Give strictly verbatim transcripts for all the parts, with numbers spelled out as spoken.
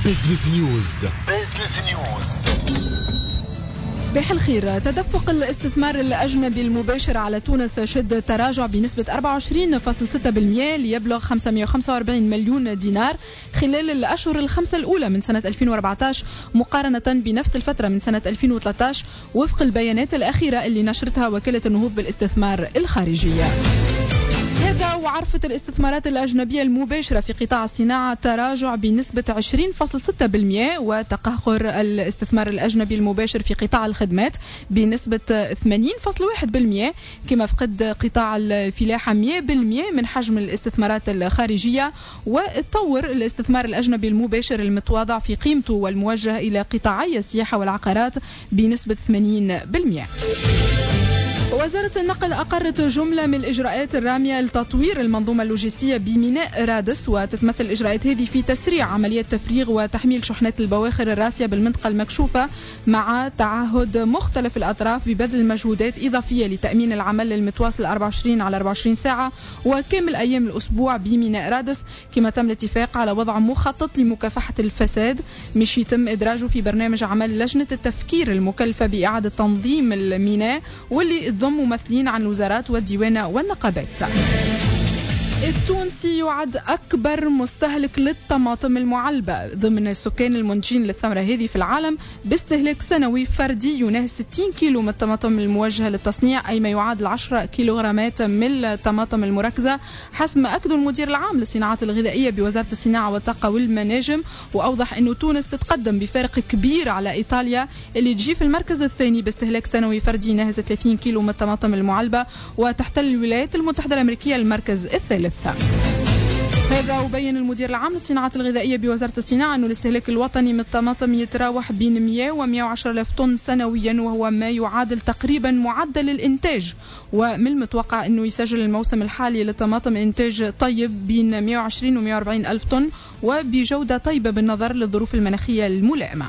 بزنس نيوز. بزنس نيوز. صباح الخير. تدفق الاستثمار الأجنبي المباشر على تونس شد تراجع بنسبة أربعة وعشرين فاصلة ستة بالمئة ليبلغ خمسمئة وخمسة وأربعين مليون دينار خلال الأشهر الخمسة الأولى من سنة ألفين وأربعة عشر مقارنة بنفس الفترة من سنة ألفين وثلاثة عشر وفق البيانات الأخيرة اللي نشرتها وكالة النهوض بالاستثمار الخارجية. هذا وعرفت الاستثمارات الأجنبية المباشرة في قطاع الصناعة تراجع بنسبة عشرين فاصلة ستة بالمئة وتقهقر الاستثمار الأجنبي المباشر في قطاع الخدمات بنسبة ثمانين فاصلة واحد بالمئة، كما فقد قطاع الفلاحة مئة بالمئة من حجم الاستثمارات الخارجية. وتطور الاستثمار الأجنبي المباشر المتواضع في قيمته والموجه إلى قطاعي السياحة والعقارات بنسبة ثمانين بالمئة. وزارة النقل أقرت جملة من الإجراءات الرامية لتطوير المنظومة اللوجستية بميناء رادس، وتتمثل الإجراءات هذه في تسريع عملية تفريغ وتحميل شحنات البواخر الراسية بالمنطقة المكشوفة مع تعهد مختلف الأطراف ببذل المجهودات إضافية لتأمين العمل المتواصل أربعة وعشرين على أربعة وعشرين ساعة وكامل أيام الأسبوع بميناء رادس، كما تم الاتفاق على وضع مخطط لمكافحة الفساد مش يتم إدراجه في برنامج عمل لجنة التفكير المكلفة بإعادة تنظيم الميناء واللي ضم ممثلين عن الوزارات والديوانة والنقابات. التونسي يعد أكبر مستهلك للطماطم المعلبة ضمن السكان المنتجين للثمرة هذه في العالم باستهلاك سنوي فردي يناهز ستين كيلو من الطماطم الموجهة للتصنيع، أي ما يعادل عشرة كيلوغرامات من الطماطم المركزة، حسب ما أكد المدير العام للصناعات الغذائية بوزارة الصناعة والطاقة والمناجم. وأوضح أنه تونس تتقدم بفارق كبير على إيطاليا اللي تجي في المركز الثاني باستهلاك سنوي فردي يناهز ثلاثين كيلو من الطماطم المعلبة، وتحتل الولايات المتحدة الأمريكية المركز الثالث. هذا وبين المدير العام للصناعات الغذائية بوزارة الصناعة أنه الاستهلاك الوطني من الطماطم يتراوح بين مئة ومئة وعشرة ألاف طن سنويا، وهو ما يعادل تقريبا معدل الإنتاج. ومن المتوقع أنه يسجل الموسم الحالي للطماطم إنتاج طيب بين مئة وعشرين ومئة وأربعين ألف طن وبجودة طيبة بالنظر للظروف المناخية الملائمة.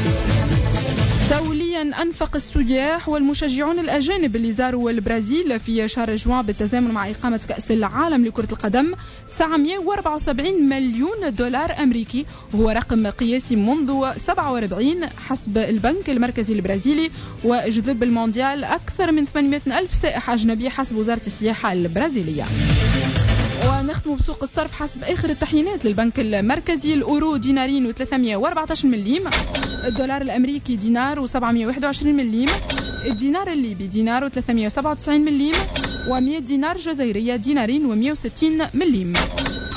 دوليا أنفق السياح والمشجعون الأجانب اللي زاروا البرازيل في شهر جوان بالتزامن مع إقامة كأس العالم لكرة القدم تسعمئة وأربعة وسبعين مليون دولار أمريكي، وهو رقم قياسي منذ سبعة وأربعين حسب البنك المركزي البرازيلي. وجذب المونديال أكثر من ثمانمئة ألف سائح أجنبي حسب وزارة السياحة البرازيلية. ونختم بسوق الصرف حسب آخر التحيينات للبنك المركزي. الأورو دينارين وثلاثمئة وأربعة عشر مليم، الدولار الأمريكي دينار وسبعمئة وواحد وعشرين مليم، الدينار الليبي دينار وثلاثمئة وسبعة وتسعين مليم، ومئة دينار جزائرية دينارين ومئة وستين مليم.